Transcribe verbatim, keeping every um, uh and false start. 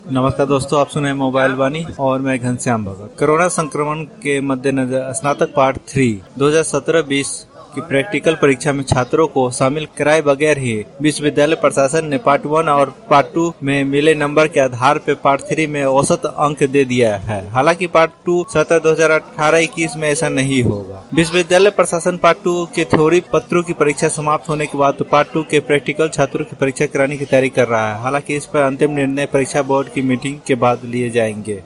नमस्कार दोस्तों, आप सुने मोबाइल वाणी और मैं घनश्याम भगत। कोरोना संक्रमण के मद्देनजर स्नातक पार्ट थ्री दो हज़ार सत्रह बीस की प्रैक्टिकल परीक्षा में छात्रों को शामिल कराए बगैर ही विश्वविद्यालय प्रशासन ने पार्ट वन और पार्ट टू में मिले नंबर के आधार पर पार्ट थ्री में औसत अंक दे दिया है। हालांकि पार्ट टू सत्र दो हजार अठारह इक्कीस में ऐसा नहीं होगा। विश्वविद्यालय प्रशासन पार्ट टू के थ्योरी पत्रों की परीक्षा समाप्त होने के बाद तो पार्ट टू के प्रैक्टिकल छात्रों की परीक्षा कराने की तैयारी कर रहा है। हालांकि इस पर अंतिम निर्णय परीक्षा बोर्ड की मीटिंग के बाद लिए जाएंगे।